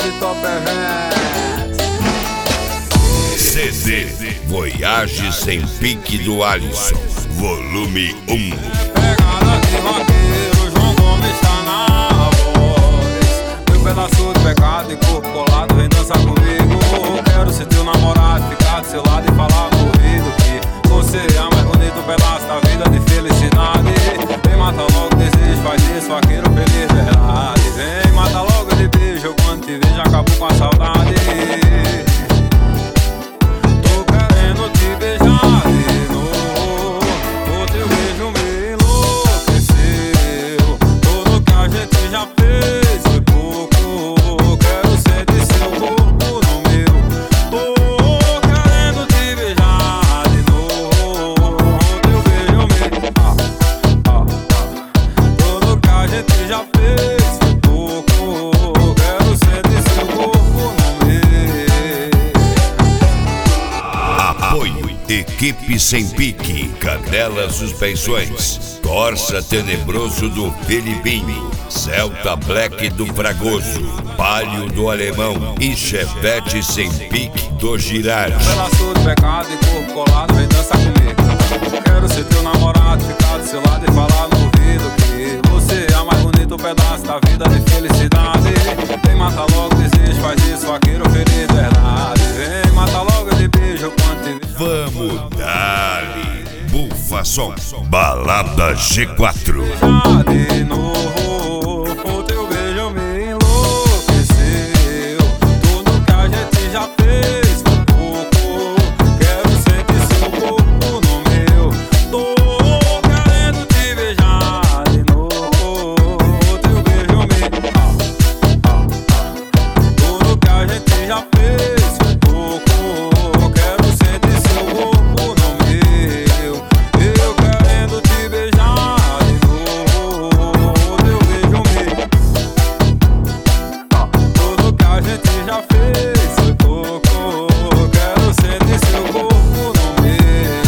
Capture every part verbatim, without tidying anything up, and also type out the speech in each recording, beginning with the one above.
esse top event. C D Voyage Sem Pique do Alisson, volume um. Pegada de vaqueiro, João Gomes tá na voz. Meu pedaço de pecado e corpo colado, vem dançar comigo. Quero ser teu namorado, ficar do seu lado e falar no ouvido que você é a mais bonito pedaço da vida de felicidade. Vem, mata logo o desejo, faz isso, vaqueiro feliz, verdade. Vem, mata logo de beijo, quando te vejo acabou com a saudade. Tô querendo te beijar de novo, o teu beijo me enlouqueceu. Tudo que a gente já fez foi pouco, quero sentir seu corpo no meu. Tô querendo te beijar de novo, o teu beijo me... Ah, ah, ah. Tudo que a gente já fez foi pouco, quero sentir seu corpo no meu. Apoio Equipe Sem Pique, Cadela Suspensões, Corsa Tenebroso do Felipinho, Celta Black do Fragoso, Palio do Alemão e Chevette Sem Pique do Girardi. Pedaço de pecado e corpo colado, vem dançar comigo. Quero ser teu namorado, ficar do seu lado e falar no ouvido que você é a mais bonito pedaço da vida de felicidade. Vem, mata logo o desejo, faz isso, vaqueiro feliz, verdade. Vem, mata logo de beijo quando te vejo. Vamos dali, Bufa Som, Balada G quatro. Beijar de novo, o teu beijo me enlouqueceu. Tudo que a gente já fez foi pouco, quero sentir seu corpo no meu. Tô querendo te beijar de novo, o teu beijo me... Ah, ah, ah. Tudo que a gente já fez foi pouco, quero sentir seu corpo no meu. Eu querendo te beijar de novo, o teu beijo me... Ah, tudo que a gente já fez foi pouco, quero sentir seu corpo no meu.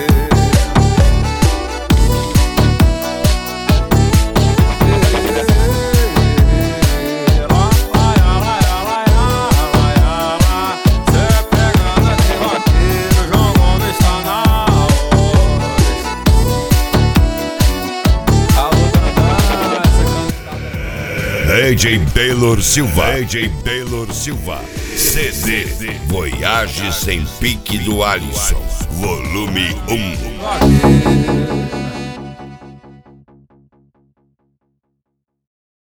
Lá, lá, lá, lá, lá, lá, lá, lá. Cê é pegada de vaqueiro, João Gomes tá na voz. Alô, cantando, D J Taylor Silva, D J Taylor Silva, C D Voyage Sem Pique do Alisson, volume um. vaqueiro.